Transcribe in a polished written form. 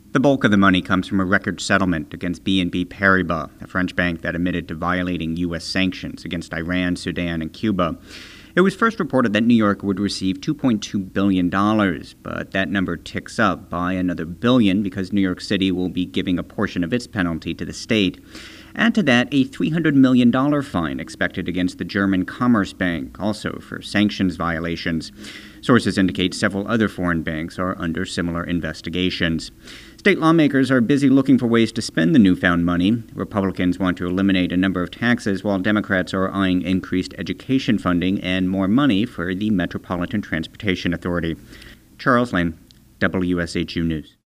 The bulk of the money comes from a record settlement against BNP Paribas, a French bank that admitted to violating U.S. sanctions against Iran, Sudan, and Cuba. It was first reported that New York would receive $2.2 billion, but that number ticks up by another billion because New York City will be giving a portion of its penalty to the state. Add to that a $300 million fine expected against the German Commerzbank, also for sanctions violations. Sources indicate several other foreign banks are under similar investigations. State lawmakers are busy looking for ways to spend the newfound money. Republicans want to eliminate a number of taxes, while Democrats are eyeing increased education funding and more money for the Metropolitan Transportation Authority. Charles Lane, WSHU News.